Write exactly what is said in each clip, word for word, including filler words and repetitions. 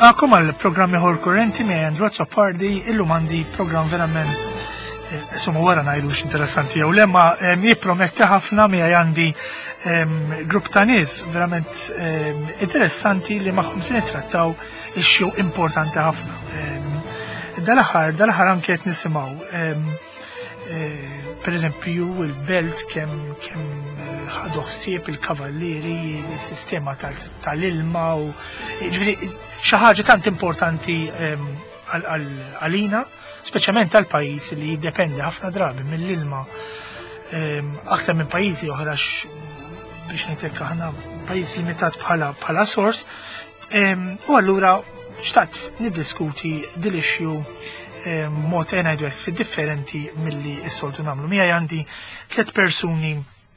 nilqakom għal programmi ħor kurrenti mi Android Soppardi illum għandi program verament insomma wara ngħidu x'interessanti jew lemma jipprometti ħafna mi għandi grupp ta' nies verament interessanti li magħhom se nittrattaw issue importanti ħafna. Dal-aħħar dal-aħħar anke qed nisimgħu per eżempju il-belt kemm kemm ħadu ħsieb il-kavallieri, il-sistema tal-ilma u ġifieri xi ħaġa tant importanti għalina, speċjalment għall-pajjiż li jiddependi ħafna drabi mill-ilma aktar minn pajjiżi oħra biex ngħidlek aħna pajjiż limitat bħala bħala sors. U allura xtaqt niddiskuti dil-issue mod ngħidu hekk differenti milli s-soltu nagħmlu. Miegħi għandi tliet persuni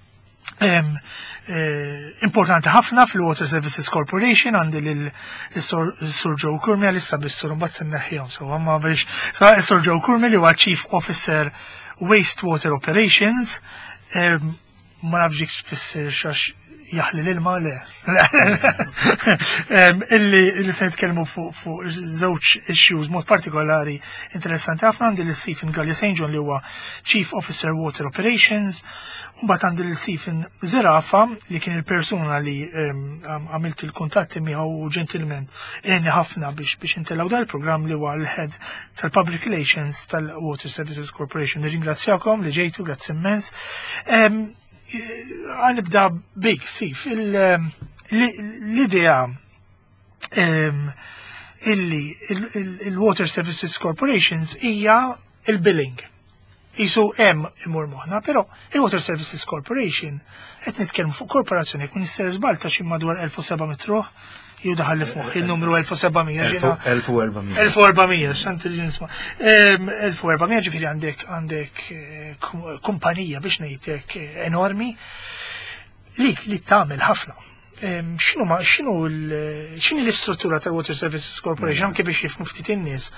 importanti ħafna fil-Water Services Corporation, għandi l-Sur Joe Kurmi għalissa bis-sur mbagħad se nneħħihom sewwa ma biex Sur Joe Kurmi li huwa Chief Officer Wastewater Operations, ma nafx dik tfisser xax jaħli l-ilma le. Illi se nitkellmu fuq żewġ issues mod partikolari interessanti ħafna. Għandi l-Stephen Gallia Saint John li huwa Chief Officer Water Operations, u mbagħad għandi l-Stephen Zerafa li kien il-persuna li għamilt il-kuntatti miegħu ġentilment għenni ħafna biex biex intellaw dal-programm li huwa l-Head tal-Public Relations tal-Water Services Corporation. Nirringrazzjakom li ġejtu, grazzi immens. Għanibda big sif l-idea illi il-Water Services Corporations hija il-billing. Isu hemm imur moħna, però il-Water Services Corporation qed nitkellmu fuq korporazzjoni jekk minister żball ta' xi madwar elf u sebgħemija ruħ jew daħal li fuq il-numru elf u sebgħemija ġiena elf u erbamija. elf u erbamija x'għand nisma'. elf u erbamija ġifieri għandek għandek kumpanija biex ngħidlek enormi li li tagħmel ħafna. X'inhu ma x'inhu x'inhi l-istruttura tal-Water Services Corporation anke biex jifhmu ftit in-nies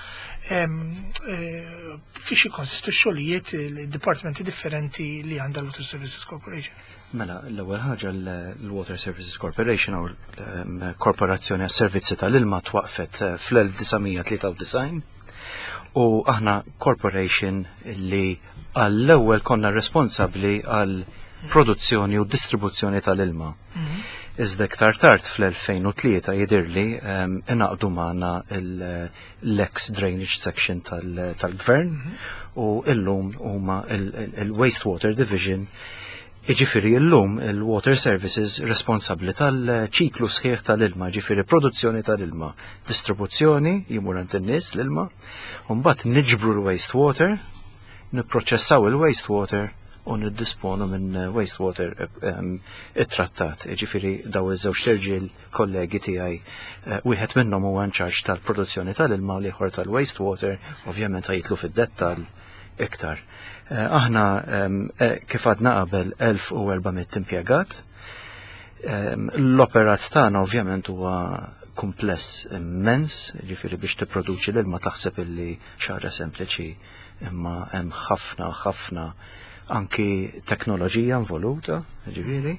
fiex jikkonsistu x-xogħlijiet il-dipartimenti differenti li għandha l-Water Services Corporation. Mela, l-ewwel ħaġa l-Water Services Corporation u l-Korporazzjoni għas-Servizzi tal-Ilma twaqfet fl-elf tisgħemija tlieta u design u aħna corporation li għall-ewwel konna responsabbli għal produzzjoni u distribuzzjoni tal-ilma. Iżda iktar tard fl-elfejn u tlieta jidirli inaqdu magħna l-ex drainage section tal-gvern u illum huma il-Wastewater Division. Iġifieri llum il-Water Services responsabbli tal-ċiklu sħiħ tal-ilma, ġifieri produzzjoni tal-ilma, distribuzzjoni jimur għand in-nies l-ilma, u mbagħad niġbru l-wastewater, nipproċessaw il-wastewater u niddisponu minn wastewater it-trattat. Ġifieri daw iż-żewġ terġiel kollegi tiegħi wieħed minnhom huwa in-charge tal-produzzjoni tal-ilma u l-ieħor tal-wastewater, ovvjament ħajtlu fid-dettall iktar. Aħna kif għadna qabel elf u erbamija impjegat. L-operat tagħna ovvjament huwa kumpless immens, ġifieri biex tipproduċi l-ilma taħseb illi xara sempliċi, imma hemm ħafna ħafna anki teknoloġija involuta, ġifieri.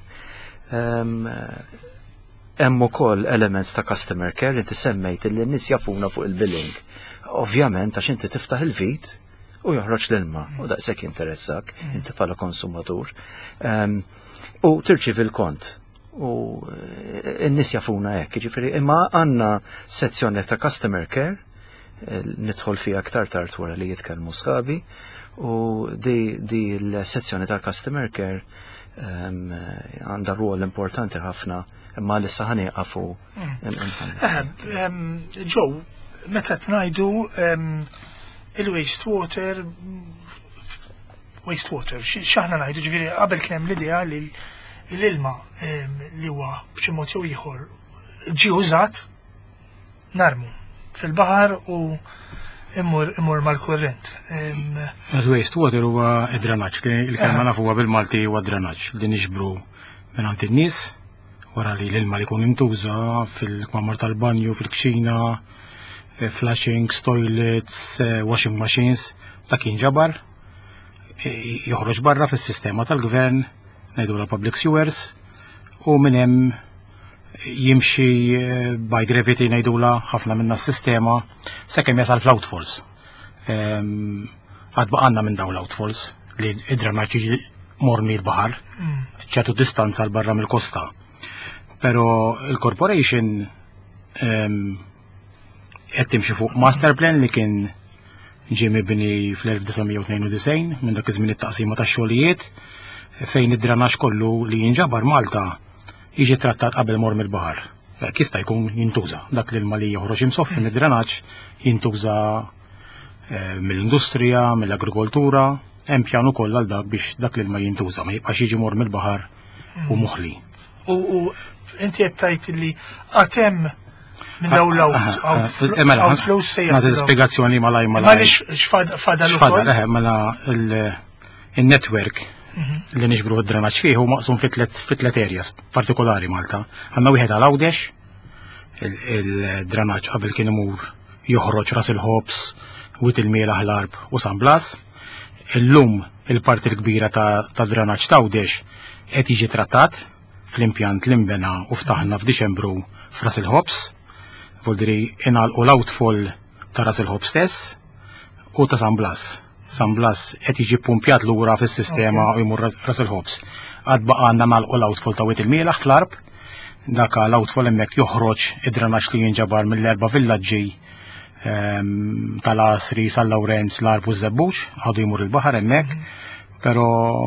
Hemm ukoll elements ta' customer care, inti semmejt illi n-nies jafuna fuq il-billing. Ovvjament għax inti tiftaħ il-vit u joħroġ l-ilma, u daqshekk interessak, inti bħala konsumatur. U tirċiv il-kont, u n-nies jafuna hekk, ġifieri imma għandna sezzjoni ta' customer care, nidħol fiha aktar tard wara li jitkellmu sħabi, u di l-sezzjoni tal-customer care għandha rwol importanti ħafna, imma lissa ħanieqafu. Joe, meta tngħidu il-wastewater, wastewater, x'aħna ngħidu ġifieri qabel kien hemm l-idea li l-ilma li huwa b'xi mod jew ieħor ġie użat narmu fil-baħar u immur immur mal-kurrent. Il-wastewater huwa id-drenaġġ, il-kelma nafu huwa bil-Malti huwa drenaġġ li niġbru mingħand in-nies wara li l-ilma li jkun intuża fil-kmamar tal-banju, fil-kxina, flashings, toilets, washing machines, ta' kien ġabar, joħroġ barra fis-sistema tal-gvern, ngħidu la public sewers, u minn hemm jimxi by gravity ngħidula ħafna minna s-sistema sakemm jasal fl-outfalls. Għad baqanna minn dawn l-outfalls li id-dranaġġ jiġi mormi l-baħar ċertu distanza l barra mill-kosta. Pero il-corporation qed timxi fuq master plan li kien ġie mibni fl-1992 minn dak iż-żmien it-taqsima tax-xogħlijiet fejn id-dranaġġ kollu li jinġabar Malta jiġi trattat qabel mor mill-baħar. Kista jkun jintuża dak l-ilma li joħroġ imsoffi mid-dranaġġ jintuża mill-industrija, mill-agrikoltura, hemm pjan ukoll għal dak biex dak l-ilma jintuża ma jibqax jiġi mor mill-baħar u moħħli. U inti qed tgħid li qatt hemm minn dawn l-out għaw flus sejja. Nagħti spjegazzjoni malaj malaj. Għaliex x'fada l X'fada eħe mela il-network li nixbru id-dranaġġ fih hu maqsum fi tliet areas partikolari Malta. Għandna wieħed għal Għawdex, il-dranaġġ qabel kien imur joħroġ ras il-ħobs, wit il-miela ħlarb u San Blas. Illum il-parti l-kbira ta' dranaġġ ta' Għawdex qed jiġi trattat fl-impjant li nbena u ftaħna f'Diċembru f'ras il-ħobs. Voldiri inalqu l-outfall ta' ras il-ħobs stess u ta' San Blas. San Blas qed jiġi pumpjat lura fis-sistema u jmur ras il-ħobs. Għad baqanna nagħlqu l-outfall ta' wit il-mielaħ fl-arb, dak l-outfall hemmhekk joħroġ id-dranaġġ li jinġabar mill-erba' villaġġi tal-Asri, San Lawrenz, l-Arb u Żebbuġ, għadu jmur il-baħar hemmhekk, però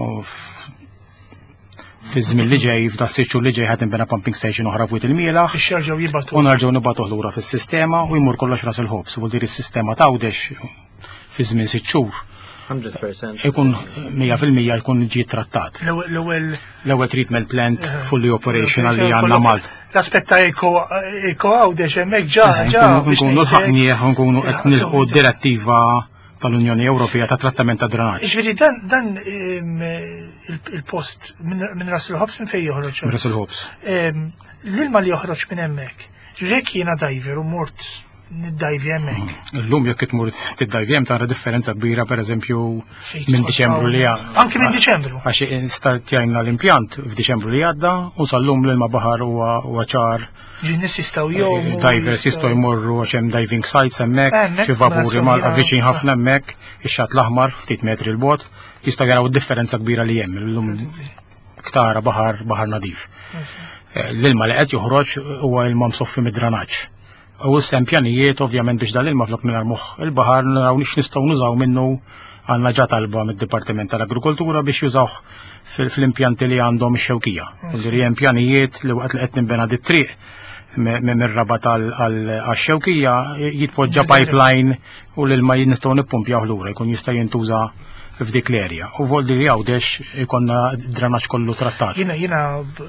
fi żmien li ġej f'da s-sitxu li ġej ħadd inbena pumping station oħra f'wit il-mielaħ. U nerġgħu nibgħatuh lura fis-sistema u jmur kollox ras il-ħobs. Vuol is-sistema ta' Għawdex fi żmien sitt xhur ikun mija fil-mija jkun ġie trattat. L-ewwel treatment plant fully operational li għandna Malta. L-aspett ta' eko Għawdex hemmhekk ġa ġa. Nkunu ħaqnieh u nkunu qed nilħu d-direttiva tal-Unjoni Ewropea ta' trattament ta' drenaġġ. Ġifieri dan il-post minn ras il-ħobs minn fejn joħroġ? Ras il-ħobs. L-ilma li joħroġ minn hemmhekk. Ġifieri jiena diver u mort niddajvi hemmhekk. Illum jekk tmur tiddajvi hemm tara differenza kbira pereżempju minn Diċembru li għadda. Anke minn Diċembru. Għax startjajna l-impjant f'Diċembru li għadda u sal-lum l-ilma baħar huwa ċar. Ġinnis jistgħu jgħumu. Divers jistgħu jmorru għax hemm diving sites hemmhekk, xi vapuri Malta viċin ħafna hemmhekk, ix-xatt l-aħmar ftit metri l-bogħod, jistgħu jaraw id-differenza kbira li hemm illum ktara baħar baħar nadif. L-ilma li qed joħroġ huwa ilma msoffi mid-dranaġġ. U s-sempjanijiet ovvjament biex dal-ilma flok minn moħħ il-baħar naraw nix nistgħu nużaw minnu għandna ġa talba mid-Dipartiment tal-Agrikoltura biex jużawh fl-impjanti li għandhom ix-xewkija. Ġifieri hemm pjanijiet li waqt li qed ninbena dit-triq minn ir-rabat għax-xewkija jitpoġġa pipeline u l-ilma nistgħu nippumpjaw lura jkun jista' jintuża f'dik l-erja. U voldi li Għawdex ikonna d-dranaġġ kollu trattat. Jiena jiena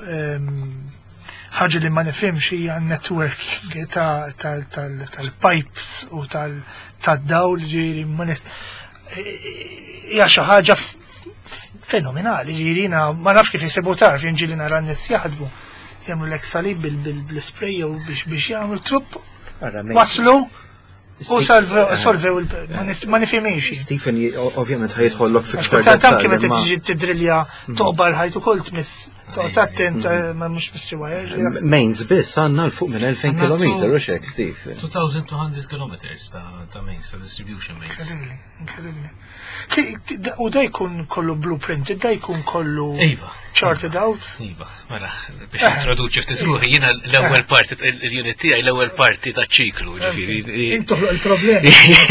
ħaġa li ma nifhimx hija n-networking tal-pipes u tad-dawl ġieri hija xi ħaġa fenomenali ġieri jiena ma nafx kif jisibu tarf jien ġieli nara n-nies jaħdmu jagħmlu l-ek salib bil-spray jew biex jagħmlu trupp waslu u solvew ma nifhimx. Stephen ovvjament ħajtħollok fiktar. Tant kif qed tiġi tidrilja toqbal ħajtu kol tmiss toqgħod attent ma mhux mis-siwajer. Mains biss għandna l fuq minn elfejn kilometer u xek, Steve. two thousand two hundred kilometers ta' mains ta' distribution mains. Incredibly. U da jkun kollu blueprint, da jkun kollu charted out? Iva, mela, biex introduċi ftit ruħi, jiena l-ewwel parti il-unit tiegħi l-ewwel parti taċ-ċiklu, ġifieri. Intoħloq il-problemi.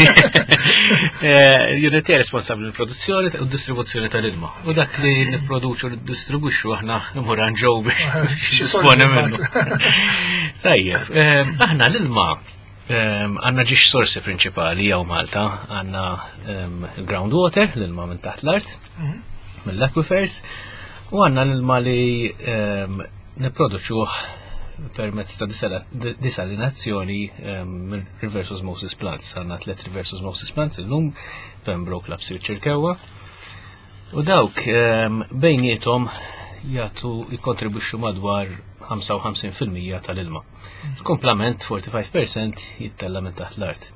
L-unit tiegħi responsabbli mill-produzzjoni u distribuzzjoni tal-ilma. U dak li nipproduċu u niddistribwixxu aħna imħuranġew biex disponi minnu. Tajjeb, aħna l-ilma għanna ġiex sorsi prinċipali jew Malta, għanna groundwater, l-ilma minn taħt l-art, mill-aquifers, u għanna l-ilma li niproduċuh permezz ta' disalinazzjoni minn reverse osmosis plants. Għanna tlet reverse osmosis plants il-lum, Pembroke, Lapsir, Ċirkewa, u dawk bejnietom jagħtu jikkontribwixxu madwar ħamsa u ħamsin fil-mija tal-ilma. Il-komplement forty-five percent jittella minn taħt l-art.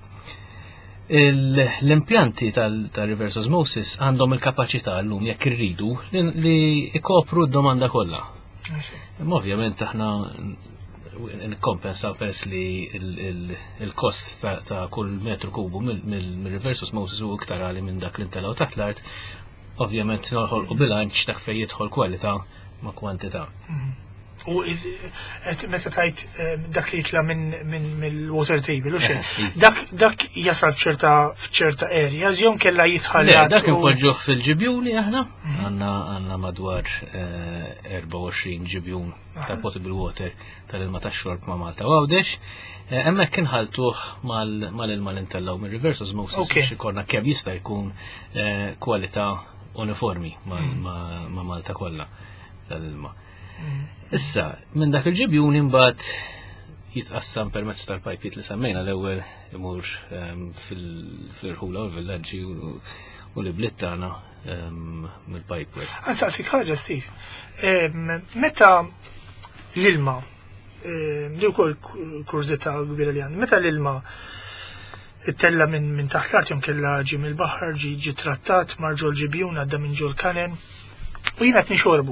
L-impjanti tal-reverse osmosis għandhom il-kapacità l-lum jekk irridu li ikopru d-domanda kollha. Imma ovvjament aħna nkompensaw peress li il-kost ta' kull metru kubu mill-reverse osmosis u iktar għali minn dak li ntellaw taħt l-art, ovvjament nolħolqu bilanċ ta' fejn jidħol kwalità ma' kwantità. U meta tajt dak li jitla minn mill-water table, u xejn, dak jasal f'ċerta f'ċerta area, jew kella jitħallat. Dak inpoġġuh fil-ġibjuni aħna, għandna għandna madwar erba' u għoxrin ġibjun ta' potable water tal-ilma tax-xorb ma' Malta u Għawdex. Hemmhekk inħaltuh mal-ilma li ntellaw mir-reverse osmosis biex ikollna kemm jista' jkun kwalità uniformi ma' Malta kollha tal-ilma. Issa, minn dak il-ġibjun imbagħad jitqassam permezz tal-pajpiet li semmejna l-ewwel imur fil-irħula u l-villaġġi u l-ibliet tagħna mill-pipeway. Ansaqsik ħaġa Steve, meta l-ilma, li wkoll kurżità kbira li għandi, meta l-ilma ittella minn taħt l-art jew kellha ġie mill-baħar, ġie trattat mar ġol ġibjun għadda minn ġol kanen u jien qed nixorbu.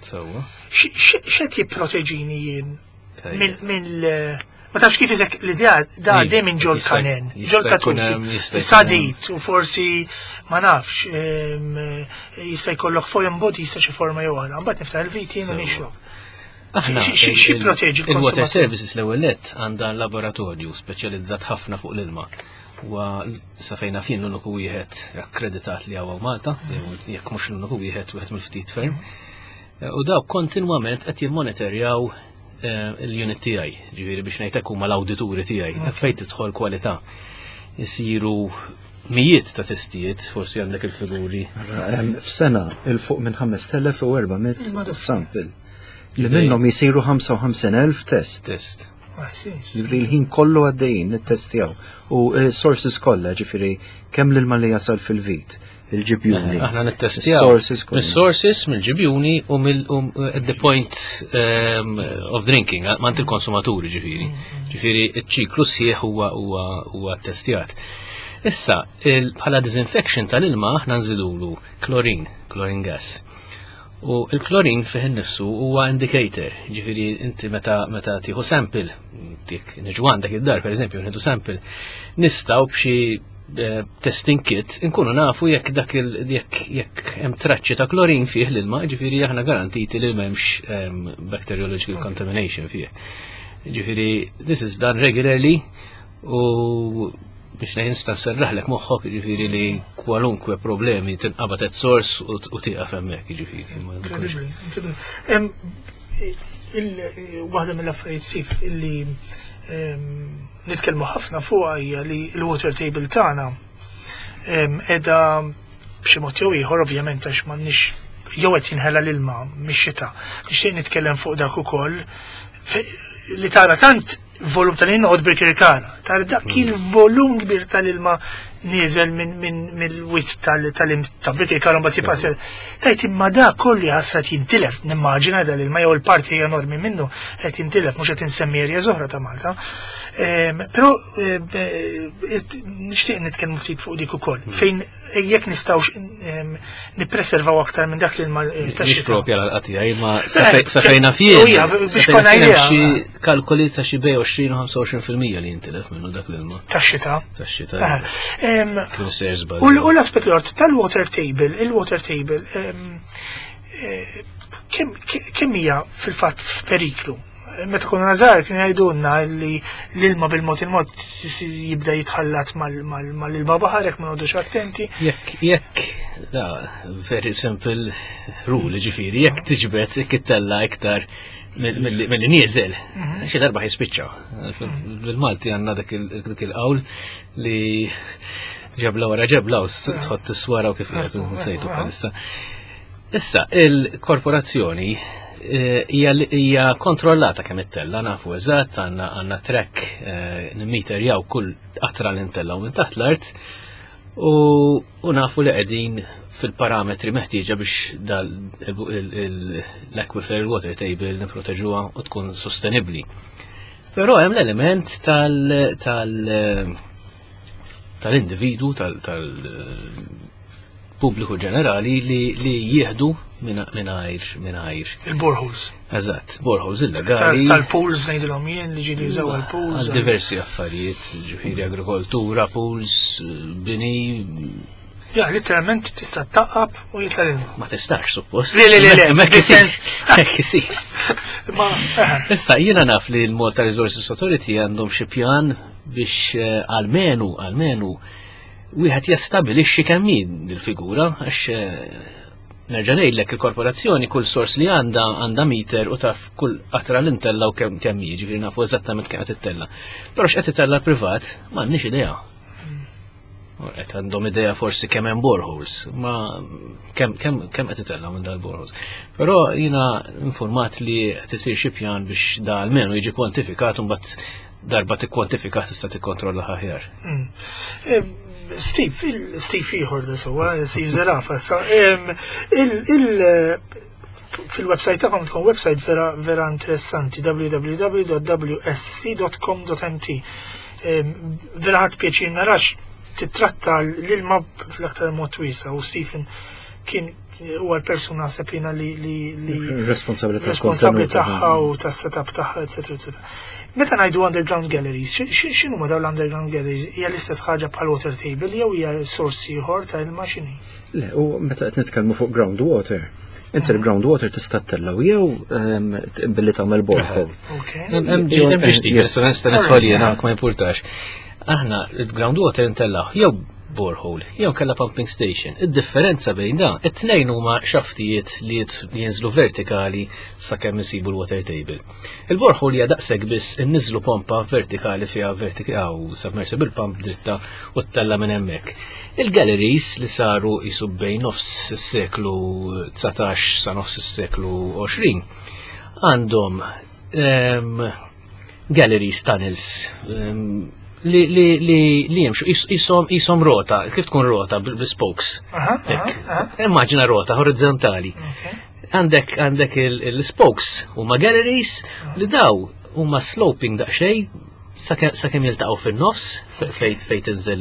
X'qed jipproteġini jien mill ma tafx kif iżek l-idea da dejjem minn ġol kanen, ġol katursi, sadit u forsi ma nafx jista' jkollok foreign body jista' xi forma jew oħra, mbagħad niftaħ il-vit jien u nixrob. Xi proteġi l-konsumatur? Il-Water Services l-ewwel nett għandha laboratorju speċjalizzat ħafna fuq l-ilma. Huwa sa fejna fin l-uniku wieħed akkreditat li hawn Malta, jekk mhux l-uniku wieħed wieħed mill-ftit ferm. U daw kontinwament qed jimmonitorjaw il-unit tiegħi, ġifieri biex ngħidlek huma l-awdituri tiegħi, fejn tidħol kwalità. Isiru mijiet ta' testijiet, forsi għandek il-figuri. F'sena il-fuq minn ħames telef u erba' sample. Li minnhom jisiru ħamsa u ħamsin elf test. Test. Ġifieri l-ħin kollu għaddejjin nittestjaw. U sources kollha, ġifieri kemm l-ilma li jasal fil-vit. Il-ġibjuni. Aħna nittestjaw mis-sources, mill-ġibjuni u at the point of drinking, mant il-konsumaturi ġifiri. Ġifiri, il-ċiklu sieħ huwa testjat. Issa, bħala disinfection tal-ilma aħna nżilulu klorin, klorin gas. U il-klorin fih nifsu huwa indicator, ġifiri inti meta tieħu sample, tik niġu għandek id-dar, per eżempju, nieħdu sample, nistgħu b'xi testing kit inkunu nafu jekk dak jekk jekk hemm traċċi ta' klorin fih l-ilma, ġifieri aħna garantiti li m'hemmx bacteriological contamination fih. Ġifieri this is done regularly u biex nista' nserraħlek moħħok ġifieri li kwalunkwe problemi tinqabad at source u tieqaf hemmhekk ġifieri. Waħda mill-affarijiet sif illi nitkellmu ħafna fuqha hija li l-water table tagħna qiegħda b'xi mod jew ieħor ovvjament għax m'għandniex jew qed jinħela l-ilma mix-xita. Nixtieq nitkellem fuq dak ukoll li tara tant volum tal-ilma noqgħod bil-kirkana. Tara dak il-volum kbir tal-ilma nieżel mill-witt tal-bil-kirkana mbagħad jipasel. Tajt imma dak kollu ħassat jintilef, nimmaġina dal-ilma jew il-parti enormi minnu qed jintilef mhux qed insemmi erja oħra ta' Malta. Però nixtieq nitkellmu ftit fuq dik ukoll. Fejn jekk nistgħux nippreservaw aktar minn dak l-ilma tax-xita. Mhix propja l-qatija, imma sa fejna fih. Biex konna idea. Xi kalkoli ta' xi bej għoxrin u ħamsa u għoxrin fil-mija li jintilef minnu dak l-ilma. Tax-xita. Tax-xita. U l-aspett l-ort tal-water table, il-water table kemm hija fil-fatt f'periklu? Meta konna żgħar kien jgħidulna li l-ilma bil-mod il-mod jibda jitħallat mal-ilma baħar jekk ma nħodux attenti. Jekk jekk very simple rule ġifieri, jekk tiġbed jekk ittella iktar mill-li nieżel, xi darba jispiċċaw. Bil-Malti għandna dak il-qawl li ġebla wara ġebla u tħott tiswara u kif qed nsejtu bħalissa. Issa, il-korporazzjoni hija kontrollata kemm it-tella, nafu eżatt, għandna track nimmeterjaw kull qatra li ntellaw minn taħt l-art u nafu li qegħdin fil-parametri meħtieġa biex l-aquifer il-water table nipproteġuha u tkun sostenibbli. Però hemm l-element tal-individu, tal-pubbliku ġenerali li jieħdu mingħajr mingħajr. Il-boreholes. Eżatt, boreholes illegali. Tal-pools ngħidilhom jien li ġieli jużaw il-pools. Diversi affarijiet, ġifieri agrikoltura, pools, bini. Ja, literalment tista' taqqab u jitla l-ilma. Ma tistax suppost. Le, le, le, le, Mek sens. isir. Ma Issa jiena naf li l-Malta Resources Authority għandhom xi pjan biex almenu, almenu wieħed jastabilixxi kemm min il-figura għax nerġa' ngħidlek il-korporazzjoni kull sors li għandha għandha meter u taf kull qatra l-intella u kemm kemm hi, ġifieri nafu eżattament kemm qed ittella. Però x'qed itella privat m'għandniex idea. Qed għandhom idea forsi kemm hemm boreholes, ma kemm kemm kemm qed itella minn dal-boreholes. Però jiena informat li qed isir xi pjan biex da almenu jiġi kwantifikat u mbagħad darba tikkwantifikat tista' tikkontrolla aħjar. Steve, Steve ieħor da sewwa, Steve Zerafa, fil-website tagħhom tkun website vera vera interessanti w w w dot w s c dot com dot m t. Vera ħadd pjaċir narax titratta l-ilma fl-aktar mod wiesa u Stephen kien huwa l-persuna sepina li li responsabbli tagħha u tas-setup tagħha, eċetera, eċetera. Meta ngħidu underground galleries, x'inhu ma dawn l-underground galleries? Hija l-istess ħaġa bħal water table jew hija sorsi ieħor ta' ilma x'inhi? Le, u meta qed nitkellmu fuq groundwater, inti l-groundwater tista' tellaw jew billi tagħmel borehole. Hemm biex dik issa nista' nidħol jiena ma jimpurtax. Aħna l-groundwater intellaw jew borehole, jew kellha pumping station. Id-differenza bejn da, it-tnejn huma xaftijiet li jinżlu vertikali sakemm isibu l-water table. Il-borehole hija daqshekk biss inniżlu pompa vertikali fiha vertikali u submersible pump dritta u ttella minn hemmhekk. Il-galleries li saru jisu bejn nofs is-seklu tsatax sa nofs is-seklu għoxrin għandhom galleries tunnels li li li li jimxu jisom jisom rota, kif tkun rota bil-spokes. Immaġina rota horizontali. Għandek għandek il-spokes huma galleries li daw huma sloping daqsxejn sakemm jiltaqgħu fin-nofs fejn fejn tinżel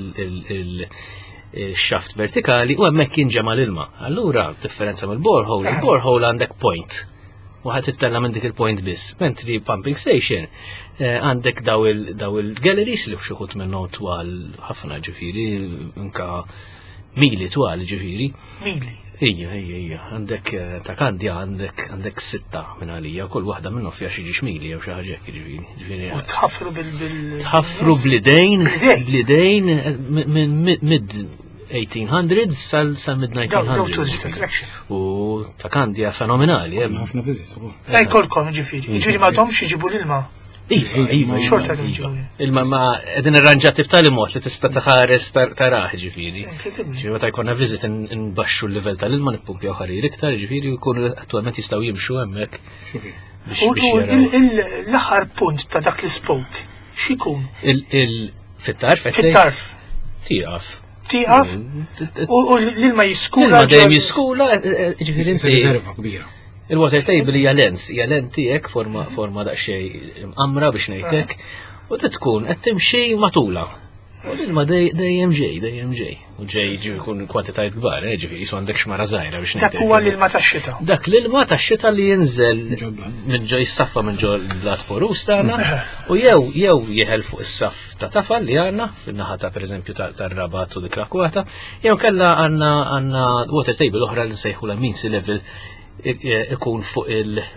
il-xaft vertikali u hemmhekk jinġema l-ilma. Allura differenza mill-borehole, il-borehole għandek point. U ħadd tittella minn dik il-point biss. Mentri pumping station għandek daw il-galleries li xi minnhom twal ħafna ġifieri, anke mili twal ġifieri. Mili. Ija, ija, ija. Għandek ta' Kandja għandek għandek sitta minn għalija, kull waħda minnhom fiha xi ġiex mili jew xi ħaġa hekk ġifieri. U tħaffru bil tħaffru blidejn, blidejn minn mid eighteen hundreds sal sal mid nineteen hundreds. U ta' Kandja fenomenali, hemm ħafna viżit. Ej kolkom ġifieri. Ġifieri m'għadhomx jiġibu l-ilma. Iva, iva, xorta ġibu. Il-ma ma qegħdin irranġati b'tali mod li tista' taħares taraħ ġifieri. Ġifieri meta jkollna viżit nbaxxu l-livell tal-ilma nippumpjaw ħarir iktar ġifieri jkunu attwalment jistgħu jimxu hemmhekk. U l-aħħar punt ta' dak l-spoke x'ikun? Fit-tarf Fit-tarf. Tieqaf. Tieqaf u l-ilma jiskula. L-ilma dejjem jiskula ġifieri inti riserva kbira. Il-water table hija lens, hija lens tiegħek forma forma daqsxejn mqamra biex ngħidlek u tkun qed timxi matula. U l-ilma dejjem ġej, dejjem ġej. U ġej jkun kwantitajiet kbar, ġifieri jisu għandek xmara żgħira biex ngħidlek. Dak huwa l-ilma tax-xita. Dak l-ilma tax-xita li jinżel minn ġo jissaffa minn ġo l-blat porus tagħna u jew jew jieħel fuq is-saff ta' tafal li għandna fin-naħa ta' pereżempju tar-Rabat u dik l-akwata, jew kellha għandna għandna water table oħra li nsejħula mean sea level ikun fuq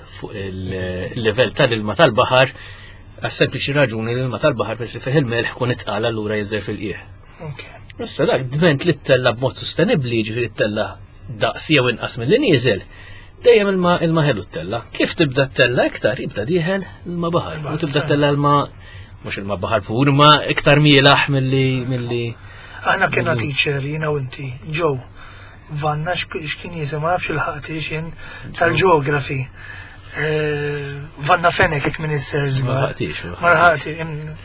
il-level tal-ilma tal-baħar għas sempliċi raġuni l-ilma tal-baħar biex li fih il-melħ kun itqal allura jinżel fil-qieħ. Issa dak dment li t-tella b'mod sostenibbli ġifieri t-tella daqs jew inqas milli nieżel dejjem ilma ħelu t-tella. Kif tibda t-tella iktar jibda dieħel ilma baħar. U tibda t-tella ilma mhux ilma baħar pur ma iktar mielaħ milli. Aħna kienna teacher jiena u inti ġew Vanna x'kien jisem ma nafx il-ħaqti x'in tal-ġeografi. Vanna Fenek jekk minister żbar. Ma ħaqti.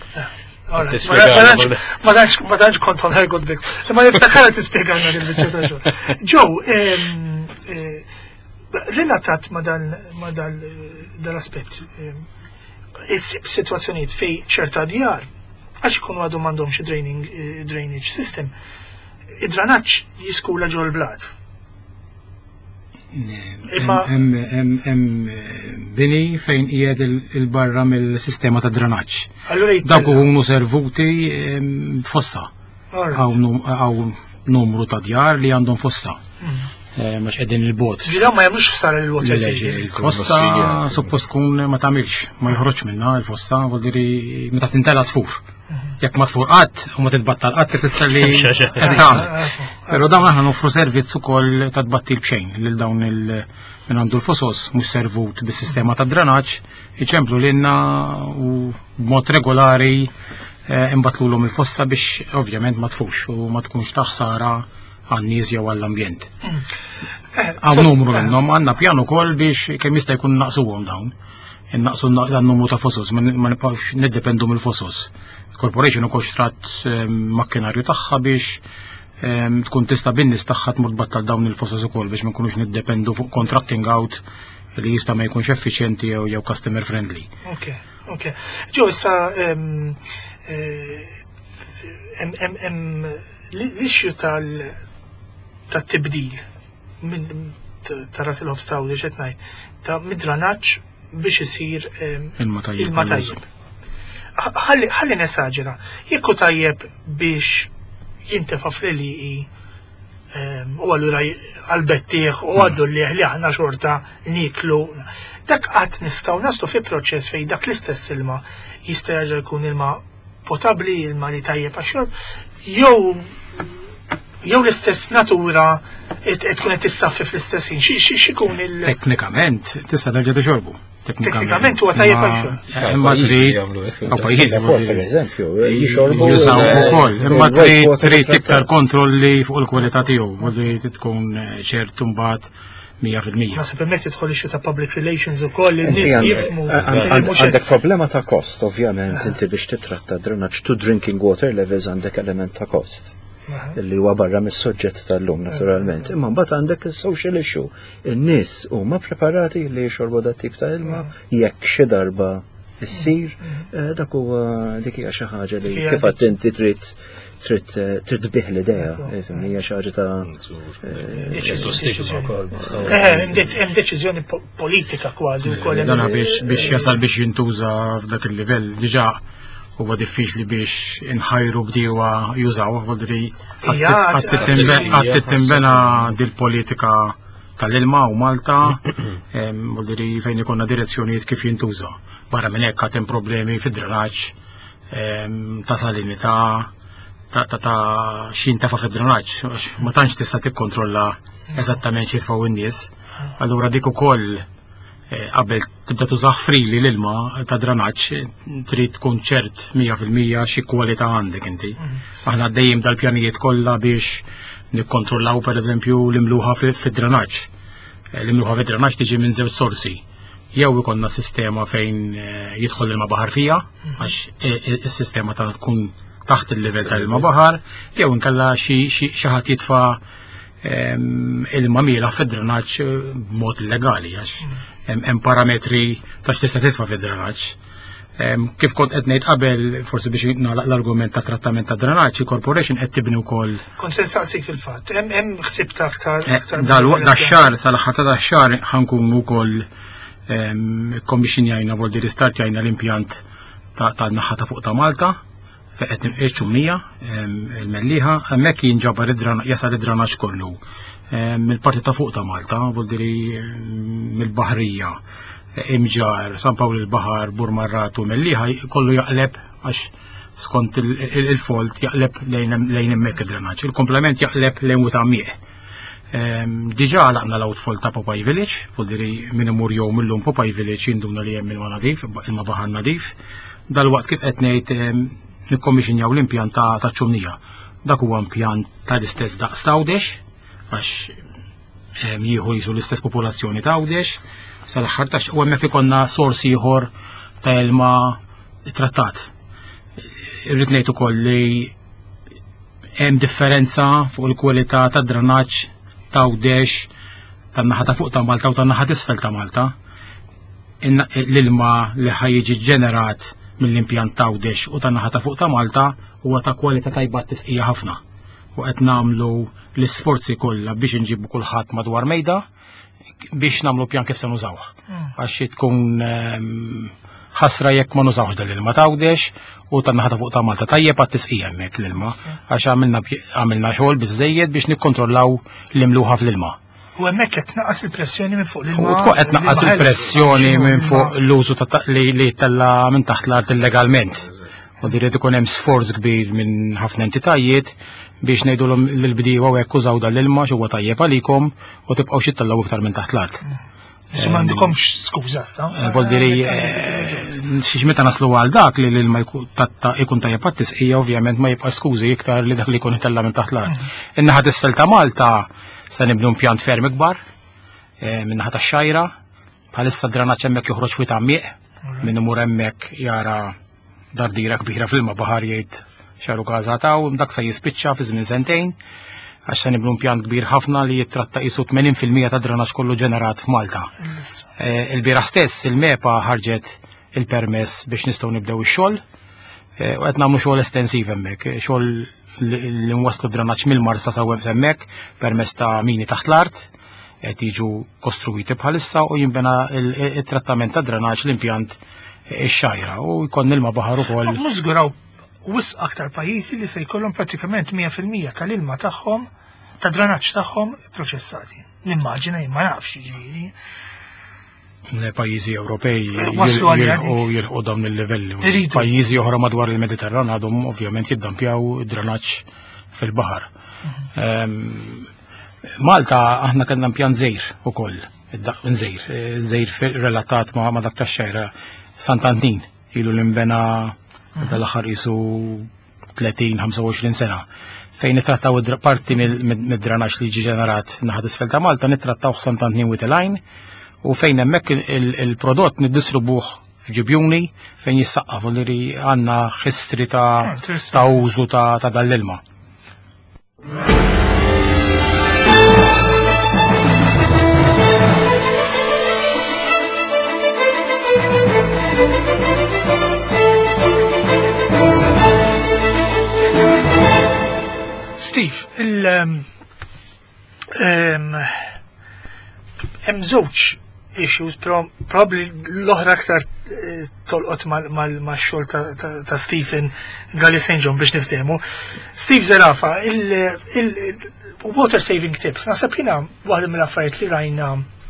Ma danx kont on ħelgod bik. Ma niftakar tispjegana lil biċċa ta' xogħol. Ġew relatat ma dal dal-aspett. Issib sitwazzjonijiet fejn ċerta djar għax ikunu għadhom m'għandhomx drainage system. Id-dranaġġ jiskula ġol blat. Hemm bini fejn qiegħed il-barra mill-sistema ta' drenaġġ. Allura Dak huma servuti fossa. Għaw numru ta' djar li għandhom fossa. Mux qegħdin il-bot. Ġira ma jagħmlux ħsara lill-water. Il-fossa suppost tkun ma tagħmilx, ma joħroġ minnha il-fossa, vuol diri meta tintela tfur. Jekk ma tfur qatt u ma titbattal qatt tista' li tagħmel. Però dawn aħna nofru servizz ukoll ta' tbattil b'xejn lil dawn il minn għandu l-fosos mhux servut bis-sistema ta' drenaġġ, iċemplu lilna u b'mod regolari imbatlulhom il-fossa biex ovvjament ma tfux u ma tkunx taħsara għan-nies jew għall-ambjent. Għaw numru minnhom għandna pjan ukoll biex kemm jista' jkun naqsuhom dawn. Innaqsu dan numru ta' fosos, ma nibqgħux niddependu mill-fosos. Corporation ukoll xtrat makkinarju tagħha biex tkun tista' bin-nies tagħha tmur tbattal dawn il-fosos ukoll biex ma nkunux niddependu fuq contracting out li jista' ma jkunx effiċjenti jew jew customer friendly. Okay, okay. Ġo issa hemm l-issue tal tat-tibdil minn ta' ras il-ħobstaw li qed ngħid ta' midranaġġ biex isir ilma tajjeb. Ħalli nesaġera, jekk hu tajjeb biex jintefa' fl-liqi u allura għal-bettieħ u għaddu li li aħna xorta niklu. Dak qatt nistgħu naslu fi proċess fejn dak l-istess ilma jista' jerġa' jkun ilma potabbli, ilma li tajjeb għax-xorb, jew jew l-istess natura tkun qed tissaffi fl-istess ħin. X'ikun il- Teknikament tista' terġa' tixorbu. Teknikament huwa tajjeb għax-xorb. Imma trid pajjiżi pereżempju, jixorbu jużaw ukoll, imma trid trid iktar kontrolli fuq il-kwalità tiegħu, wadri tkun ċert mbagħad mija fil-mija. Ma se permetti tidħol ixu ta' public relations ukoll in-nies jifhmu. Għandek problema ta' cost, ovvjament, inti biex titratta drenaġġ to drinking water levels għandek element ta' cost. Illi huwa barra mis-soġġett tal-lum naturalment. Imma mbagħad għandek is-social issue. In-nies huma preparati li jxorbu dat tip ta' ilma jekk xi darba issir, dak huwa dik hija xi ħaġa li kif qatt inti trid trid trid tbih l-idea, hija xi ħaġa ta' hemm deċiżjoni politika kważi wkoll. Dan biex biex jasal biex jintuża f'dak il-livell diġà huwa diffiċli biex inħajru bdiewa jużaw, vodri għad timbena dil-politika tal-ilma u Malta, vodri fejn ikonna direzzjonijiet kif jintuża. Barra minn hekk hemm problemi fid-drenaġġ ta' salinità, ta' x'jintefa' fid-drenaġġ, ma tantx tista' tikkontrolla eżattament x'jitfgħu in-nies. Allura dik ukoll qabel tibda tużaħ frili l-ilma ta' drenaġġ trid tkun ċert mija fil-mija xi kwalità għandek inti. Aħna dejjem dal-pjanijiet kollha biex nikkontrollaw pereżempju l-imluħa fid-drenaġġ. L-imluħa fid-drenaġġ tiġi minn żewġ sorsi. Jew ikollna sistema fejn jidħol l-ilma baħar fija, għax is-sistema ta' tkun taħt il-livell tal-ilma baħar, jew inkella xi ħadd jitfa' ilma miela fid-drenaġġ b'mod illegali għax hemm parametri ta' x'tista' titfa' fid-drenaġġ. Kif kont qed ngħid qabel, forsi biex nagħlaq l-argument ta' trattament ta' drenaġġ, il-corporation qed tibni wkoll. Kont se nsaqsik fil-fatt, hemm ħsieb ta' aktar dax-xahar sal-aħħar ta' dax-xahar ħankunu wkoll kommissionjajna vol di ristartjajna l-impjant tan-naħa ta' fuq ta' Malta fejn qed nimqiexu mija il-melliħa, hemmhekk jinġabar jasal id-drenaġġ kollu. Mill-parti ta' fuq ta' Malta, vol diri mill-Baħrija, Imġar, San Pawl il-Baħar, Burmarrat u Melliħa kollu jaqleb għax skont il-folt jaqleb lejn hemmhekk id-drenaġġ. Il-komplement jaqleb lejn ta' mieħ. Diġà għalaqna l-outfall ta' Popeye Village, vol diri minn imur jew millum Popeye Village jinduna li hemm ilma nadif, ilma baħar nadif. Dal-waqt kif qed ngħid nikkommissionjaw l-impjant ta' ċumnija. Dak huwa impjant tal-istess daqs Tawdex, għax jieħu jisu l-istess popolazzjoni ta' Għawdex, sal-aħħar tax u hemmhekk ikonna sorsi ieħor ta' ilma trattat. Irrid ngħid ukoll li hemm differenza fuq il-kwalità ta' drenaġġ ta' Għawdex tan-naħa ta' fuq ta' Malta u tan-naħa t'isfel ta' Malta. L-ilma li ħajjiġi ġenerat mill-impjant ta' Għawdex u tan-naħa ta' fuq ta' Malta huwa ta' kwalità tajba tisqija ħafna. U qed nagħmlu l-isforzi kollha biex inġibu kulħadd madwar mejda, biex nagħmlu pjan kif se nużawh. Għax tkun ħasra jekk ma nużawx dal-ilma tawdex u tan-naħa ta' fuq ta' Malta tajjeb għat-tisqija hemmhekk l-ilma għax għamilna xogħol biżżejjed biex nikkontrollaw l-imluħa fl-ilma. U hemmhekk qed tnaqqas il-pressjoni minn fuq U l-ilma. tkun qed tnaqqas il-pressjoni minn fuq l-użu li jittella minn taħt l-art illegalment. U dirid ikun hemm sforz kbir minn ħafna entitajiet biex ngħidulhom lill-bdiewa hekk użaw dal-ilma x'huwa tajjeb għalikom u tibqgħux jittellgħu iktar minn taħt l-art. Biex m'għandkomx skuża sa. Voldiri xiex meta naslu għal dak li l-ilma ikun tajjeb għat-tisqija ovvjament ma jibqa' skużi iktar li dak li jkun itella minn taħt l-art. In-naħa t'isfel ta' Malta se nibnu impjant ferm ikbar min-naħa tax-xajra bħalissa d-dranaġġ hemmhekk joħroġ fwi tagħmieq min imur hemmhekk jara dardira kbira fil-ma baħar jgħid xaru każataw dak se jispiċċa fi żmien sentejn għax se nibnu impjant kbir ħafna li jitratta qisu tmenin fil-mija ta' dranaġġ kollu ġenerat f'Malta. Il-bieraħ stess il-mepa ħarġet il-permess biex nistgħu nibdew ix-xogħol u qed nagħmlu xogħol estensiv hemmhekk, xogħol li nwasslu dranaġġ mill-Mars ta' sawwem hemmhekk permess ta' mini taħt l-art qed jiġu kostruiti bħalissa u jinbena it-trattament ta' dranaġġ l-impjant ix-xajra u jkun ilma baħar ukoll. Mhux żguraw wisq aktar pajjiżi li se jkollhom pratikament mija fil-mija tal-ilma tagħhom ta' dranaġġ tagħhom proċessati. Nimmaġina ma nafx jiġifieri. Pajjiżi Ewropej jilħu dawn il-livelli. Pajjiżi oħra madwar il-Mediterran għadhom ovvjament jiddampjaw dranaġġ fil-baħar. Malta aħna kellna impjant żgħir ukoll, żgħir, żgħir relatat ma' dak tax-xejra Sant'Antin ilu l-imbena dal-aħħar qisu tletin ħamsa u għoxrin sena fejn nittrattaw parti mid-dranaġġ li jiġi ġenerat naħa t'isfel ta' Malta nittrattaw Sant'Antin Witeline u fejn hemmhekk il-prodott niddistribuh f'ġibjuni fejn jissaqqafu li għandna ħistri ta' użu ta' dal-ilma. Steve, il hemm żewġ issues, però probably l-oħra aktar tolqot mal-xogħol ta' Stephen Galli Saint John biex niftehmu. Steve Zerafa, il-water saving tips, naħseb jiena waħda mill-affarijiet li rajna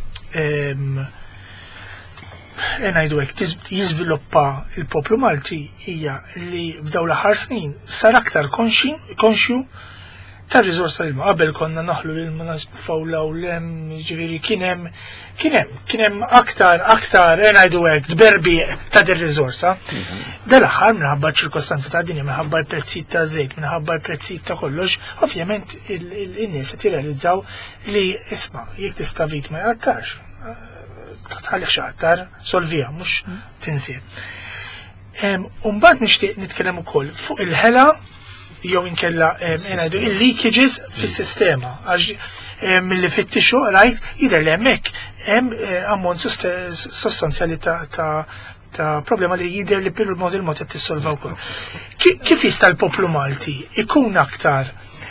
ngħidu hekk jiżviluppa il-poplu Malti hija li f'dawn l-aħħar snin sar aktar konxju tar-riżors tal-ilma. Qabel konna naħlu l-ilma nasfawlaw l-hemm, ġifieri kien hemm kien hemm kien hemm aktar aktar ngħidu hekk tberbiq ta' dir-riżorsa. Dal-aħħar minħabba ċirkostanzi ta' dinja minħabba l-prezzijiet ta' żejt, minħabba l-prezzijiet ta' kollox, ovvjament in-nies qed jirrealizzaw li isma' jekk tista' vit ma jgħattarx. Tħallix xaqtar, solvija, mux tinsir. Umbat nishtiq nitkellem ukoll fuq il-ħela jew inkella il-leakages fis-sistema għax mill-li fittixu rajt jidher li hemmhekk hemm ammont sostanzjali ta' problema li jidher li bil-mod il-mod qed tissolva wkoll. Kif jista' l-poplu Malti ikun aktar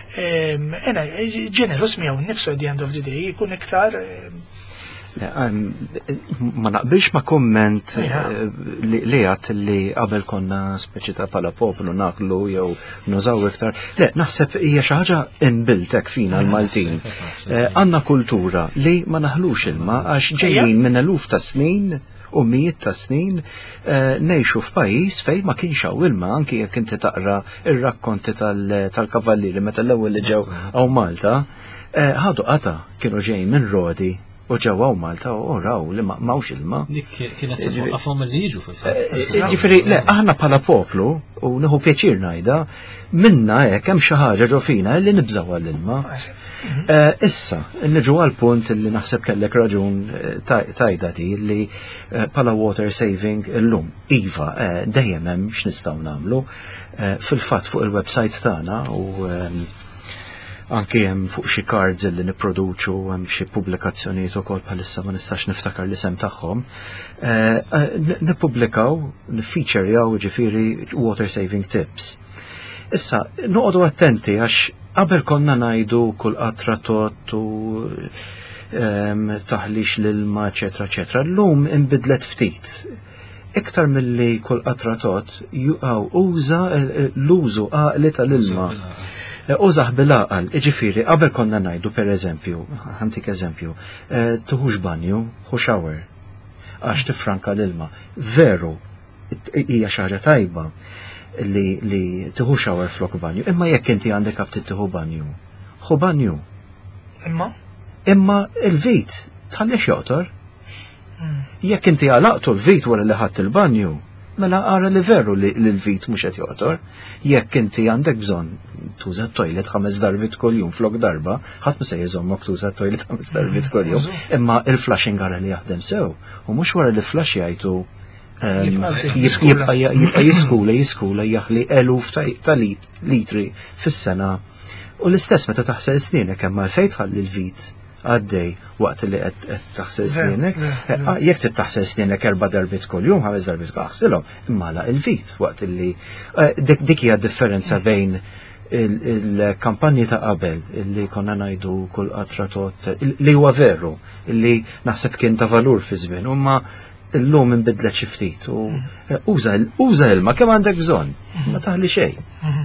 ġenerus miegħu nnifsu at the end of the day, ikun iktar ma naqbilx ma komment li għat li qabel konna speċi ta' pala poplu naqlu jew nużaw iktar. Le, naħseb hija xi ħaġa inbiltek fina l-Maltin. Għandna kultura li ma naħlux ilma għax ġejjin minn eluf ta' snin u mijiet ta' snin ngħixu f'pajjiż fejn ma kienx hawn ilma anki jekk inti taqra ir-rakkonti tal-kavallieri meta l-ewwel li ġew hawn Malta ħadu qata kienu ġejjin minn Rodi u ġewaw Malta u raw li mawx ilma. Dik kienet għafhom li jiġu fil-fatt. Ġifieri, le, aħna bħala poplu, u nieħu pjaċir ngħidha, minna hekk hemm xi ħaġa ġo fina li nibżgħu għall-ilma. Issa, niġu għal punt li naħseb kellek raġun tajda di li bħala water saving illum. Iva, dejjem hemm x'nistgħu nagħmlu. Fil-fatt fuq il-website tagħna u anke hemm fuq xi cards li nipproduċu hemm xi pubblikazzjonijiet ukoll bħalissa ma nistax niftakar l-isem tagħhom. Nippubblikaw, nifeaturejaw ġifieri water saving tips. Issa, noqogħdu attenti għax qabel konna ngħidu kull qatra tot u taħlix l-ilma, eċetera, eċetera. L-lum inbidlet ftit. Iktar mill-li kull qatratot juqaw uża l-użu għaqli tal-ilma. Użaħ bil-aqal, iġifiri, qabel konna najdu per eżempju, ħantik eżempju, tuħux banju, hu shower, għax tifranka l-ilma. Veru, hija xaġa tajba li, li tuħu shower flok banju, imma jekk inti għandek abtit tuħu banju, hu banju. Imma? Imma il-vit, tħalli xotor. Jekk inti għalaqtu l-vit wara li ħadd il-banju, mela għara li veru li l-vit mux qed joqtor. Jekk inti għandek bżonn tuża t-toilet ħames darbit kuljum flok darba, ħadd ma se jżommok tuża t-toilet ħames darbit kuljum, imma il-flushing għara li jaħdem sew, u mhux wara li flush jgħidu jibqa' jiskula jiskula jaħli eluf ta' litri fis-sena. U l-istess meta taħsel snienek hemm fejn tħalli l-vit għaddej waqt li qed taħsel snienek, jekk trid taħsel snienek erba' darbit kuljum, ħames darbit aħsilhom, imma la il-vit waqt li dik hija differenza bejn il-kampanji ta' qabel li konna ngħidu kull qatratot li huwa veru, li naħseb kien ta' valur fi żmien, imma illum inbidlet xi ftit u uża ilma kemm għandek bżonn, ma taħli xejn.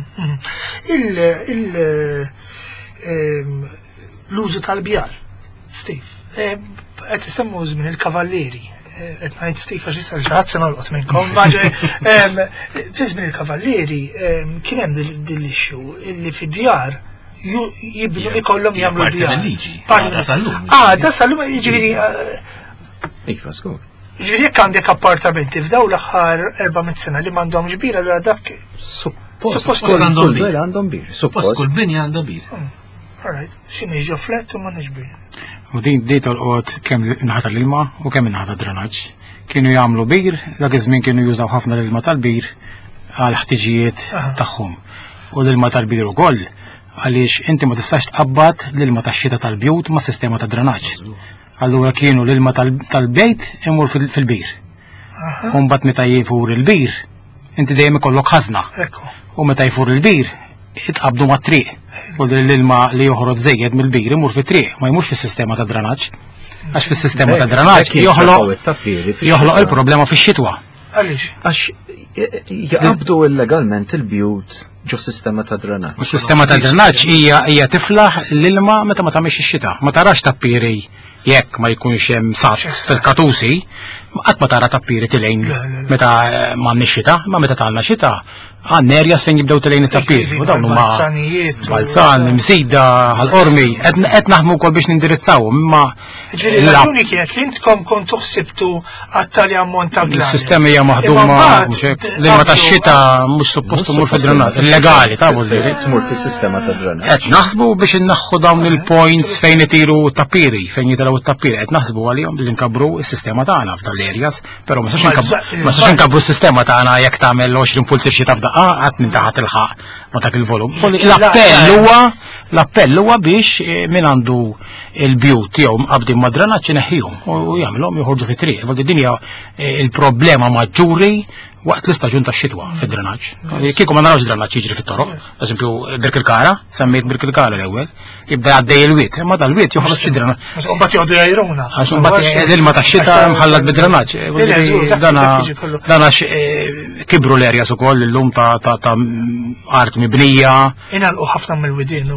L-użu tal-bjar, Steve, qed isemmu żmien il-kavallieri, qed ngħid Steve għax issa ħadd se nolqot minnkom, fi żmien il-kavallieri kien hemm din l-issue illi fid-djar jibnu ikollhom jagħmlu djar. Ah, da sallum jiġifieri. Iva skur. Ġifieri jekk għandek appartamenti f'daw l-aħħar erba' sena li m'għandhomx bir allura dak suppost kull bir għandhom bir. Suppost kull binja għandha bir. Alright, x'inhi ġo flet u m'għandniex bir. U din din tolqot kemm inħata l-ilma u kemm inħata drenaġġ. Kienu jagħmlu bir, dak iż-żmien kienu jużaw ħafna l-ilma tal-bir għal ħtiġijiet tagħhom. U l-ilma tal-bir ukoll għaliex inti ma tistax tqabbad l-ilma tax-xita tal-bjut ma' sistema ta' drenaġġ. Allura kienu l-ilma tal-bejt imur fil-bir. U mbagħad meta jifur il-bir, inti dejjem ikollok ħażna. U meta jfur il-bir, itqabdu mat-triq. U l-ilma li joħroġ żejjed mill-bir imur fit-triq, ma jmurx fis-sistema ta' drenaġġ. Għax fis-sistema ta' drenaġġ joħloq il-problema fix-xitwa. Għaliex? Għax jaqbdu illegalment il-bjut ġo sistema ta' drenaġġ. U s-sistema ta' drenaġġ hija hija tiflaħ l-ilma meta ma tagħmilx ix-xita. Ma tarax tappiri jekk ma jkunx hemm sat fil-katusi, qatt ma tara tappiri tilejn meta m'għandniex xita, ma meta tagħna xita għandna areas fejn jibdew tilejn it-tappiri. U dawn huma balzan, msida, ħal-qormi, qed naħdmu wkoll biex nindirizzawhom, imma l-raġuni kienet li intkom kontu ħsibtu għat-tali ammont ta' blan. Is-sistema hija maħduma l-ilma tax-xita mhux suppost tmur fid-drenat, illegali ta' vuol tmur fis-sistema ta' drenat. Qed naħsbu biex innaħħu dawn il-points fejn itiru tappiri, fejn jitilgħu it-tappiri, qed naħsbu għalihom li nkabru s-sistema tagħna f'dan l-areas, però ma sax inkabru s-sistema tagħna jekk tagħmel għoxrin pulsi xita f'daqqa qatt minn taħat ilħaq ma dak il-volum. L-appell huwa l-appell huwa biex min għandu il-bjut tiegħu mqabdin ma' drenaġġ ineħħihom u jagħmilhom joħorġu fit-triq. Din hija il-problema maġġuri waqt l-istaġun tax-xitwa fid-drenaġġ. Kieku ma narawx drenaġġ jiġri fit-toroq, eżempju Birk il-Kara, semmejt Birk il-Kara l-ewwel, jibda għaddej il-wiet, imma dal-wiet joħroġ xi drenaġġ. U mbagħad jgħodu jgħiruna. Għax imbagħad l-ilma tax-xita mħallat bid-drenaġġ. Dan għax kibru l-areas ukoll illum ta' art mibnija. Inalqu ħafna mill-widien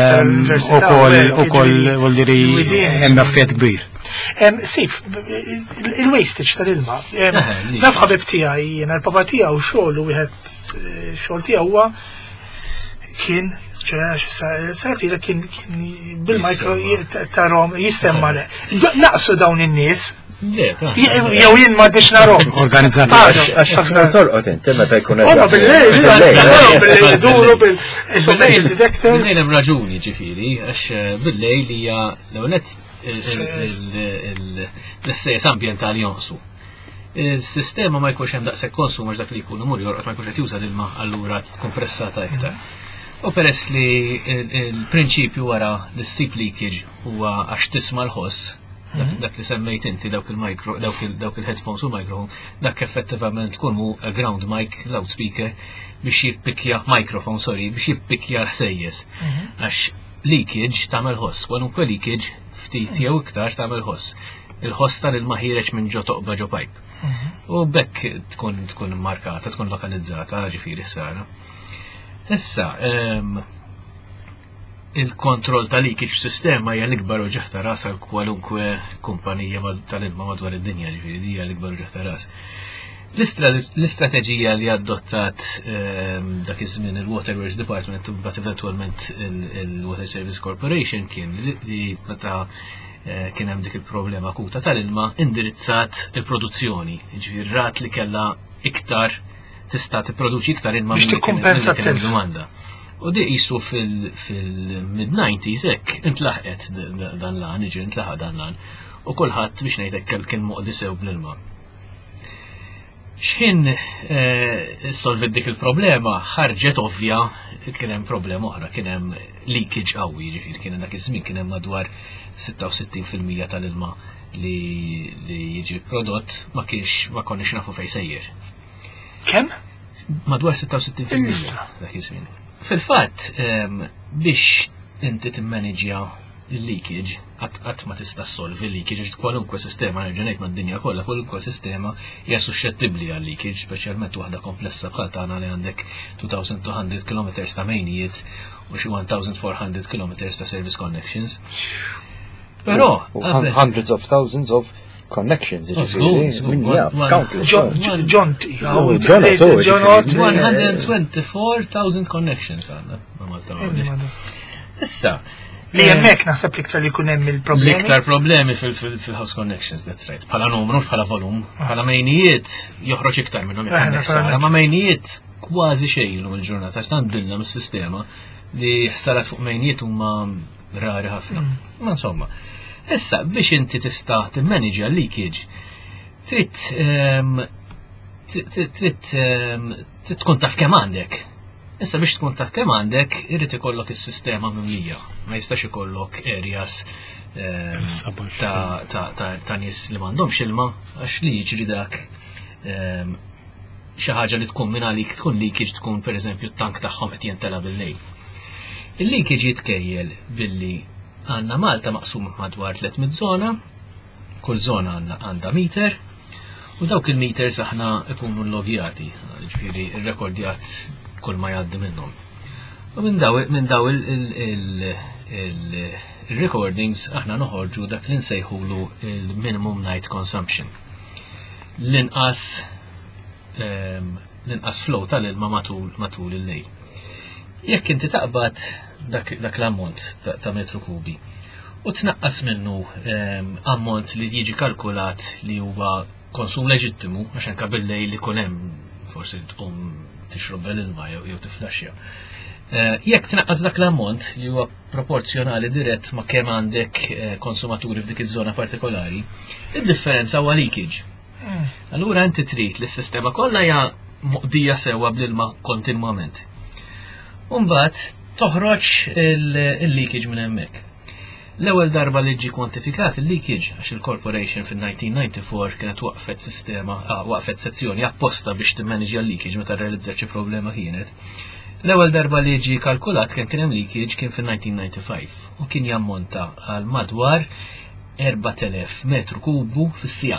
ukoll ukoll vuol dire hemm affett kbir. Sif, il-wastage tal-ilma, naf ħabib tiegħi jiena l-papa tiegħu xogħol u wieħed xogħol tiegħu huwa kien ċertira kien bil-mikro tarhom jissemma le. Naqsu dawn in-nies. Jew jien ma dix narhom. Organizzati. Għax ħafna torqod inti meta jkun hekk. Bil-lejl, bil-lejl iduru bil-detectors. Hemm raġuni ġifieri għax bil-lejl hija l-ewwel l-ħsejjes ambjentali jonqsu. Il-sistema ma jkunx hemm daqshekk konsum għax dak li jkun imur jorqod ma jkunx qed juża l-ilma allura kompressata iktar. U peress li l-prinċipju wara l-steep leakage huwa għax tisma' l-ħoss, dak li semmejt inti dawk il-micro dawk il-headphones u microphone, dak effettivament tkun hu ground mic loudspeaker biex jippikja microphone sorry biex jippikja l-ħsejjes. Għax leakage tagħmel ħoss, kwalunkwe leakage ftit jew iktar tagħmel ħoss. Il-ħoss tal-ilma ħireġ minn ġo toqba ġo pipe. U bekk tkun tkun markata, tkun lokalizzata, ġifieri ħsara. Issa, il-kontroll tal-leakage f'sistema hija l-ikbar uġeħ ta' ras għal kwalunkwe kumpanija tal-ilma madwar id-dinja, ġifieri hija l-ikbar uġeħ ta' ras. L-istrateġija li adottat dak iż-żmien il-Waterworks Department u mbagħad eventwalment il-Water Service Corporation kien li meta kien hemm dik il-problema akuta tal-ilma indirizzat il-produzzjoni, ġifieri rat li kellha iktar tista' tipproduċi iktar ilma biex tikkumpensa t-domanda. U di qisu fil-mid-nineties hekk intlaħqet dan l-għan, iġi intlaħaq dan l-għan, u kulħadd biex ngħidlek kien moqdi sew bl-ilma. X'in solvet dik il-problema ħarġet ovvja kien hemm problema oħra, kien hemm leakage qawwi, ġifieri kien dak iż-żmien kien hemm madwar sitta u sittin fil-mija tal-ilma li jiġi prodott ma kienx ma konniex nafu fejn sejjer. Kemm? Madwar sitta u sittin fil-mija dak iż-żmien. Fil-fatt biex inti timmaneġja il-leakage qatt ma tista' solvi il-leakage għax kwalunkwe sistema nerġa' ngħid mad-dinja kollha kwalunkwe sistema hija suscettibbli għal leakage, speċjalment waħda komplessa bħal tagħna li għandek two thousand two hundred kilometers ta' mejnijiet u xi one thousand four hundred kilometers ta' service connections. Però hundreds of thousands of connections. John, John, one hundred twenty-four thousand connections għandna ma' Malta. Issa, li hemmhekk naħseb l-iktar li jkun hemm il-problemi. L-iktar problemi fil-house connections, that's right. Bħala numru, bħala volum, bħala mejnijiet joħroġ iktar minnhom jekk nessara, ma mejnijiet kważi xejn illum il-ġurnata għax tandilna mis-sistema li ħsarat fuq mejnijiet huma rari ħafna. Ma insomma, issa biex inti tista' timmaneġja l-leakage trid trid tkun taf kemm għandek. Issa biex tkun taf kemm għandek, irrid ikollok is-sistema mimlija. Ma jistax ikollok areas ta' nies li m'għandhomx ilma għax li jiġri dak xi ħaġa li tkun minn għalik tkun leakage tkun pereżempju t-tank tagħhom qed jintela bil-lejl. Il-leakage jitkejjel billi għandna Malta maqsum madwar tlietmiyet żona, kull żona għandha meter, u dawk il-meters aħna ikunu llogjati, ġifieri rrekordjat kull ma jgħaddi minnhom. U minn daw minn daw il-recordings aħna noħorġu dak li nsejħulu il-minimum night consumption. L-inqas l-inqas flow tal-ilma matul matul il-lejl. Jekk inti taqbad dak l-ammont ta' metru kubi u tnaqqas minnu ammont li jiġi kalkulat li huwa konsum leġittimu għax anke bil-lejl li kun hemm forsi tqum tixrob l-ilma jew tiflaxxa. Jekk tnaqqas dak l-ammont li huwa proporzjonali dirett ma' kemm għandek konsumaturi f'dik iż-żona partikolari, id-differenza huwa leakage. Allura inti trid li s-sistema kollha hija moqdija sewwa bl-ilma kontinwament. U mbagħad toħroġ il-leakage minn hemmhekk. L-ewwel darba li ġie kwantifikat il-leakage għax il-corporation fin-nineteen ninety-four kienet waqfet sistema, waqfet sezzjoni apposta biex timmaneġja l-leakage meta rrealizzat xi problema kienet. L-ewwel darba li ġie kalkulat kemm kien hemm leakage kien fin-nineteen ninety-five u kien jammonta għal madwar erba' elef metru kubu fis-siegħa.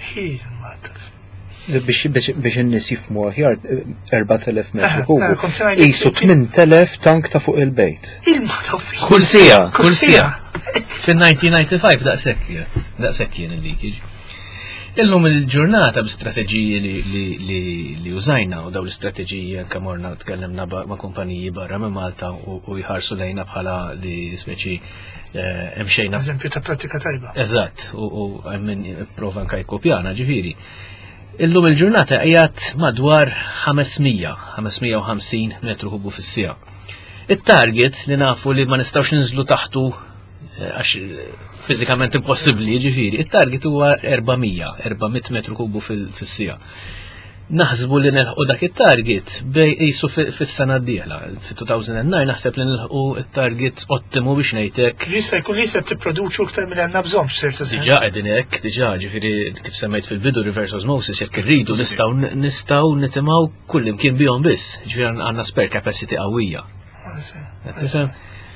Biex in-nies jifhmu aħjar erba' elef metru kubu. Qisu tmien elef tank ta' fuq il-bejt. Kull siegħa, kull siegħa. Fin-nineteen ninety-five daqshekk kien, daqshekk kien il-leakage. Illum il-ġurnata b'strateġiji li użajna u daw l-istrateġiji anke morna tkellimna ma' kumpaniji barra minn Malta u jħarsu lejna bħala li speċi hemm xejn. Eżempju ta' pratika tajba. Eżatt, u hemm prova anke jkopjana ġifieri. Illum il-ġurnata qiegħed madwar ħamesmija, ħamesmija u ħamsin metru kubu fis-siegħa. It-target li nafu li ma nistgħux ninżlu taħtu għax fiżikament impossibbli ġifieri, it-target huwa erba'mija, erba'miet metru kubu fis-siegħa. Naħsbu li nilħqu dak it-target bej qisu fis-sena d-dieħla. Fi-two thousand nine naħseb li nilħqu it-target ottimu biex ngħidlek. Jista' jkun li se tipproduċu aktar milli għandna bżonn f'ċerta sens. Diġà qegħdin hekk, diġà ġifieri kif semmejt fil-bidu reverse osmosis jekk irridu nistgħu nistgħu nitimgħu kull imkien bihom biss, ġifieri għandna spare capacity qawwija.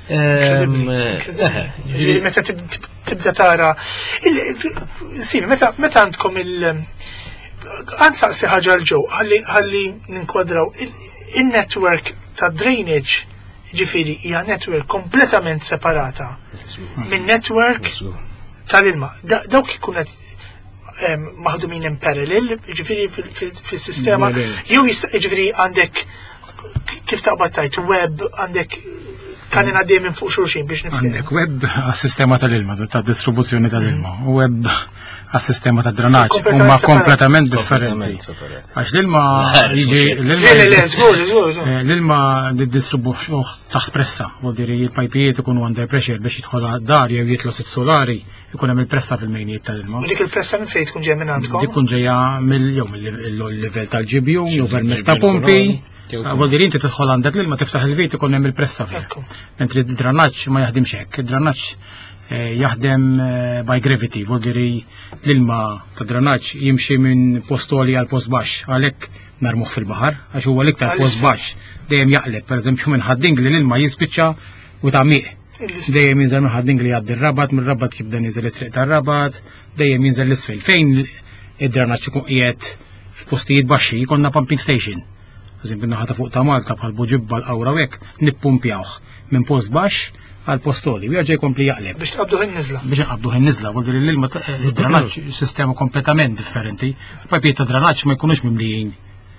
Ġifieri meta tibda tara Simi, meta għandkom il- Għansaqsi ħaġa l-ġew, ħalli ninkwadraw il-network ta' drainage ġifiri hija network kompletament separata minn network tal-ilma. Dawk ikun qed maħdumin in parallel, ġifiri fis-sistema, jew ġifiri għandek kif taqbad tajt web, għandek kan ingħaddej minn fuq xulxin biex nifhem. Għandek web għas-sistema tal-ilma, ta' distribuzzjoni tal-ilma, u web għas-sistema ta' drenaġġ huma kompletament differenti. Għax l-ilma jiġi l-ilma niddistribuħ taħt pressa, vuol dire il-pajpijiet ikunu under pressure biex jidħol dar jew jitlu sit solari, ikun hemm il-pressa fil-mejnijiet tal-ilma. Dik il-pressa minn fejn tkun ġejja minn għandkom? Dik tkun ġejja mill-jew mill-livell tal-ġibju, jew permezz ta' pompi. Vuol dire inti tidħol għandek l-ilma tiftaħ il-vit ikun hemm il-pressa fih. Mentri d-drenaġġ ma jaħdimx hekk. Id-drenaġġ jaħdem by gravity, vuol dire l-ilma ta' drenaġġ jimxi minn postoli għal post baxx, għalhekk narmuh fil-baħar, għax huwa l-iktar post baxx dejjem jaqleb, pereżempju minn ħadding li l-ilma jispiċċa u tagħmiq. Dejjem jinżel minn ħadding li jgħaddi r-rabat, minn rabat jibda jinżel it-triq tar-rabat, dejjem jinżel l-isfel. Fejn id-drenaġġ ikun qiegħed f'postijiet baxxi jkollna pumping station. Eżempju naħata fuq ta' Malta bħal Buġibba l-Awra hekk nippumpjawh minn post baxx għal postoli, u jerġa' jkompli jaqleb. Biex tqabduh in-niżla. Biex nqabduh in-niżla, vuol dire l-ilma id-drenaġġ sistema kompletament differenti. Il-pajpijiet ta' drenaġġ ma jkunux mimlijin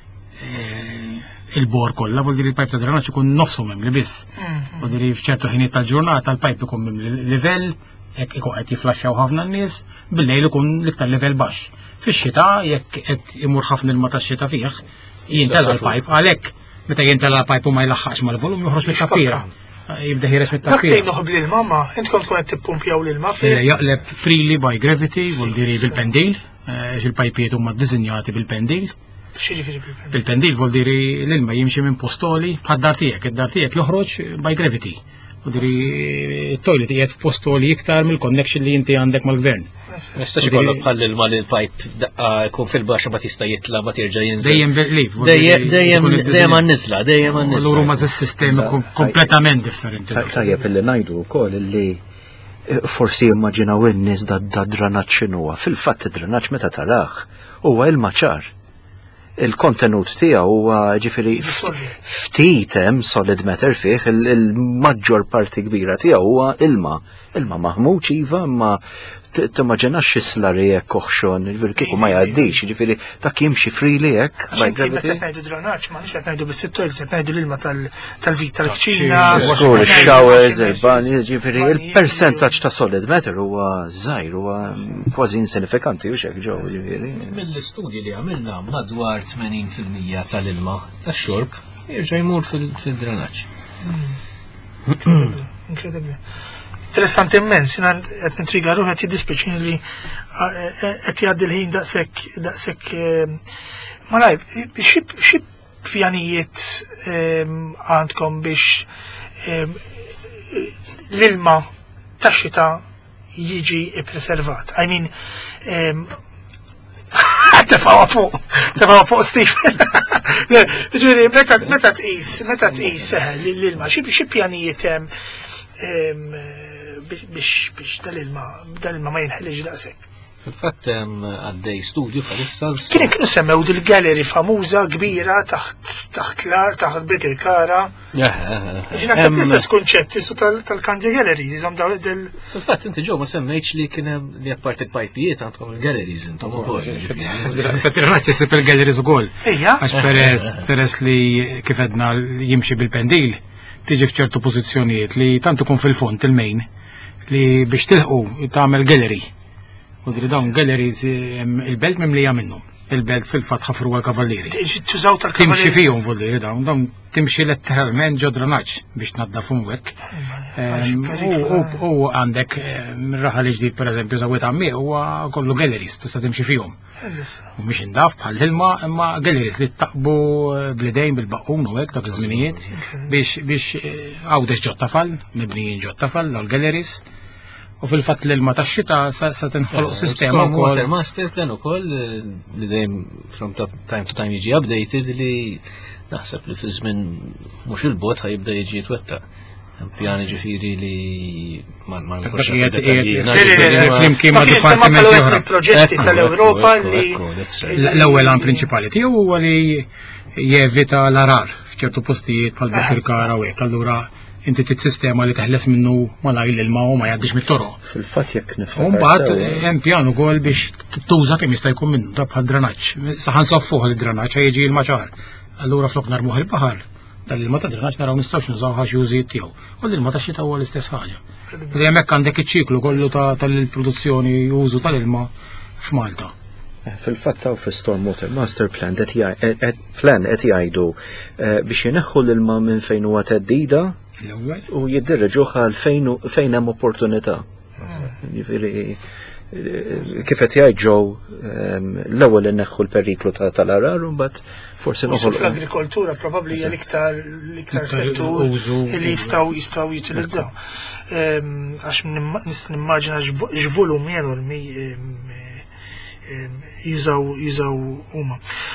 il-bor kollha, vuol dire il-pajp ta' drenaġġ ikun nofsu mimli biss. Vuol dire f'ċertu ħiniet tal-ġurnata l-pajp ikun mimli livell, hekk ikun qed jiflaxxaw ħafna n-nies, bil-lejl ikun l-iktar livell baxx. Fix-xita jekk qed imur ħafna ilma tax-xita fih, jintela l-pajp għalhekk meta jintela l-pajp u ma jlaħħaqx mal-volum joħroġ mit-tappiera. Jibda ħireġ mit-tappiera. Dak noħob l-ilma ma intkom tkun qed tippumpjaw l-ilma fih. Jaqleb freely by gravity, vuol dire bil-pendil, il-pajpijiet huma ddiżinjati bil-pendil. X'jiġifieri bil-pendil? Bil-pendil vuol dire l-ilma jimxi minn postoli bħad-dar tiegħek, id-dar tiegħek joħroġ by gravity. Vuol dire t-toilet qiegħed f'postoli iktar mill-connection li inti għandek mal-gvern. Nistax ikollok bħal ilma li l-pipe jkun fil-baxxa ma tista' jitla ma terġa' jinżel. Dejjem bil-lif. Dejjem dejjem għan-niżla, dejjem għan-niżla. Allura huma sistemi kompletament differenti. Tajjeb illi ngħidu wkoll illi forsi immaġinaw in-nies da dranaġġ x'inhuwa. Fil-fatt id-dranaġġ meta taraħ huwa ilma ċar. Il-kontenut tiegħu huwa ġifieri ftit hemm solid matter fih, il-maġġor parti kbira tiegħu huwa ilma. Ilma maħmuġ iva, ma timmaġinax x'islar hekk koħxon, ġifieri kieku ma jgħaddix, ġifieri dak jimxi freely hekk. Meta ngħidu drenaġġ ma nix qed ngħidu bis-sittoil, qed ngħidu l-ilma tal-vit tal-kċina. School, showers, il-bani, ġifieri il-persentaġġ ta' solid matter huwa żgħir, huwa kważi insinifikanti u x'hekk ġew ġifieri. Mill-istudji li għamilna madwar tmenin fil-mija tal-ilma tax-xorb jerġa' jmur fil-drenaġġ. Inkredibbli. Interessanti immens, jina qed nintriga ruħ qed jiddispiċini li qed jgħaddi l-ħin daqshekk daqshekk malaj, xi pjanijiet għandkom biex l-ilma tax-xita jiġi ppreservat. I mean tefawa fuq, tefawa fuq Steve. Ġifieri meta tqis, meta tqis l-ilma, xi pjanijiet hemm biex biex dal-ilma dal-ilma ma jinħelġ daqshekk. Fil-fatt għaddej studju bħalissa. Kien kienu semmew dil-gallery famuża kbira taħt taħt l-ar, taħt Birger Kara. Ġina sepp l-istess kunċett issu tal-Kandi Galleries, jizom daw del. Fil-fatt inti ġew ma semmejtx li kien hemm li apparti l-pajpijiet għandkom il-galleries intom ukoll. Fil-fatt isib il-galleries ukoll. Ejja. Għax peress peress li kif edna jimxi bil-pendil, tiġi f'ċertu pożizzjonijiet li tant ikun fil-font il-mejn li biex tilħu tagħmel gallery. U dri dawn galleries il-belt mimlija minnhom. Il-belt fil-fatt ħafru għal-kavallieri. Tużaw tal-kavallieri. Timxi fihom vuol dawn, dawn timxi letteralment ġo drenaġġ biex tnaddafhom hekk. U għandek raħa li ġdid pereżempju żawwiet għammieq huwa kollu galleries tista' timxi fihom. U mhux indaf bħal ilma imma galleries li taqbu blidejn bil-baqqun u hekk dak iż-żminijiet biex biex għawdex ġottafal, mibnijin ġottafal għal-galleries. U fil-fatt l-ilma tax-xita sa tinħoloq sistema wkoll. Master plan ukoll li dejjem from time to time jiġi updated li naħseb li fi żmien mhux il-bot ħajibda jiġi jitwettaq. Pjani ġifiri li ma ma flimkien ma' dipartimenti oħra. Proġetti tal-Ewropa li l-ewwel għan prinċipali tiegħu huwa li jevita l-arar f'ċertu postijiet bħal Bekkirkara u hekk, allura inti titsistema li teħles minnu malaj l-ilma u ma jgħaddix mit-toroq. Fil-fatt jekk niftakar. U mbagħad hemm pjan ukoll biex tuża kemm jista' jkun minnu ta' bħal drenaġġ. Saħan soffuh il-drenaġġ jiġi l-maċar. Allura flok narmuh il-baħar, dal-ilma ta' drenaġġ naraw nistgħux nużaw ħax jużijiet tiegħu. U l-ilma ta' xita huwa l-istess ħaġa. Li hemmhekk għandek iċ-ċiklu kollu tal-produzzjoni u użu tal-ilma f'Malta. Fil-fatt taw fil-Stormwater Master Plan plan qed jgħidu biex jineħħu l-ilma minn fejn huwa teddida u jiddirreġuh għal fejn hemm opportunità. Jiġifieri kif qed jgħid ġew l-ewwel inneħħu l-periklu tal-arar u mbagħad forsi noħol. Fl-agrikoltura probabbli hija l-iktar l-iktar settur li jistgħu jistgħu jitilizzaw. Għax nista' nimmaġina x'volum enormi jużaw jużaw huma.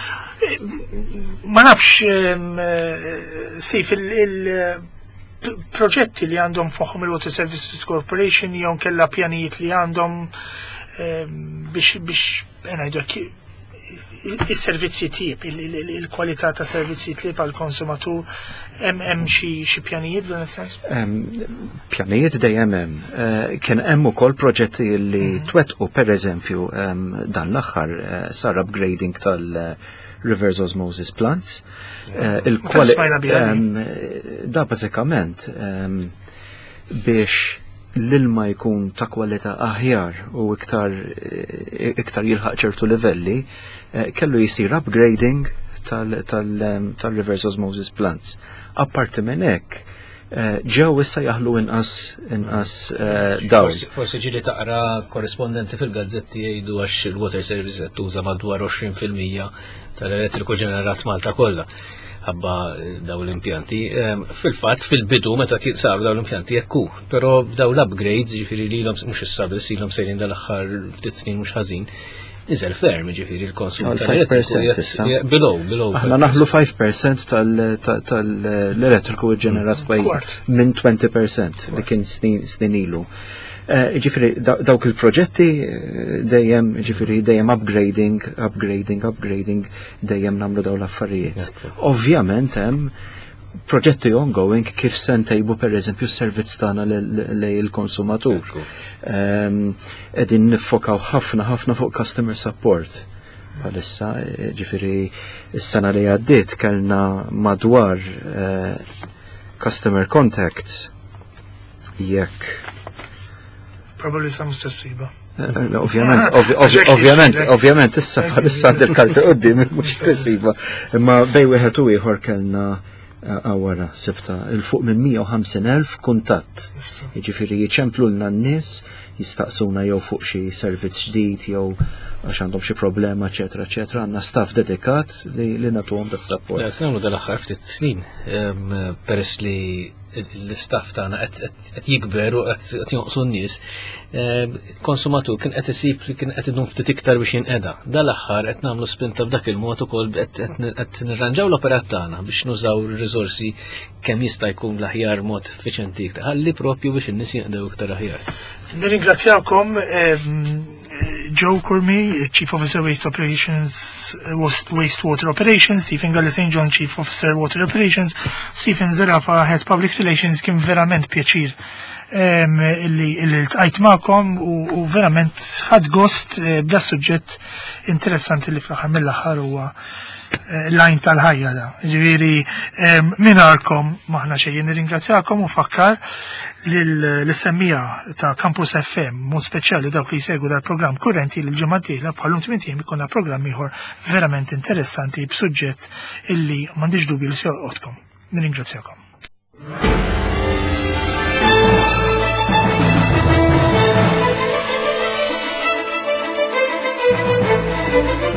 Ma nafx sif il-proġetti li għandhom fuqhom il-Water Services Corporation jew kellha pjanijiet li għandhom biex biex ngħidu is-servizzi tieb, il-kwalità ta' servizzi tieb għall-konsumatur hemm xi pjanijiet dan is-sens? Pjanijiet dejjem hemm. Kien hemm ukoll proġetti li twettqu pereżempju dan l-aħħar sar upgrading tal-reverse osmosis plants. Da bażikament biex l-ilma jkun ta' kwalità aħjar u iktar iktar jilħaq ċertu livelli, kellu jisir upgrading tal-reverse osmosis plants. Apparti minn hekk, ġew issa jaħlu inqas inqas dawl. Forsi ġieli taqra korrispondenti fil-gazzetti jgħidu għax il-Water Service qed tuża madwar għoxrin fil-mija tal-elettriku ġenerat Malta kollha. Ħabba daw l-impjanti. Fil-fatt, fil-bidu, meta saru daw l-impjanti jekku, pero daw l-upgrades, ġifiri li l-om mux s-sabis, li l-om sejrin dal-axħar ftit snin mux ħazin, nizel ferm, ġifiri l-konsum tal-elettriku. Below, below. Aħna naħlu five percent tal-elettriku ġenerat f'pajjiż minn twenty percent li kien snin ilu. Ġifiri, dawk il-proġetti dejjem, ġifiri, dejjem upgrading, upgrading, upgrading, dejjem namlu daw l-affarijiet. Ovvjament hemm proġetti ongoing kif se ntejbu per eżempju s-servizz tagħna lej il-konsumatur. Qegħdin niffokaw ħafna ħafna fuq customer support. Bħalissa, ġifiri, s-sena li għaddiet kellna madwar customer contacts jekk probably some stessiba. Ovvjament, ovvjament, ovvjament, issa bħalissa għandil karta qoddim, mux stessiba. Imma bej wieħed u ieħor kellna għawara sibta il-fuq minn mija u ħamsin elf kuntatt. Jiġifieri jiċemplu lna n-nies, jistaqsuna jew fuq xi servizz ġdid jew għax għandhom xi problema, eċetera, eċetera. Għandna staff dedikat li li nagħtuhom das-support. Dak nagħmlu dal-aħħar ftit snin peress li l-istaff tagħna qed jikber u qed jonqsu n-nies. Konsumatur kien qed isib li kien qed idum ftit iktar biex jinqeda. Dal-aħħar qed nagħmlu spinta b'dak il-mod ukoll qed nirranġaw l-operat tagħna biex nużaw ir-riżorsi kemm jista' jkun l-aħjar mod effiċjenti iktar. Ħalli propju biex in-nies jinqdew iktar aħjar. Nirringrazzjawkom Joe Cormier, Chief Officer Waste Operations, Wastewater Operations, Stephen Galli Saint John, Chief Officer Water Operations, Stephen Zerafa, Head Public Relations, kien verament pjaċir illi l-tqajt ma'kom u verament ħad gost b'da suġġett interessanti li fl-aħħar mill-aħħar huwa l-lajn tal-ħajja da. Ġifieri minarkom maħna xejn nirringrazzjakom u fakkar l-semmija ta' Campus F M, mod speċjali dawk li jsegwu dal-programm kurrenti li l-ġimgħa d-dieħla bħallum tmien ikolna programm ieħor verament interessanti b'suġġett illi m'għandix dubju li se jolqotkom. Nirringrazzjakom. Thank you.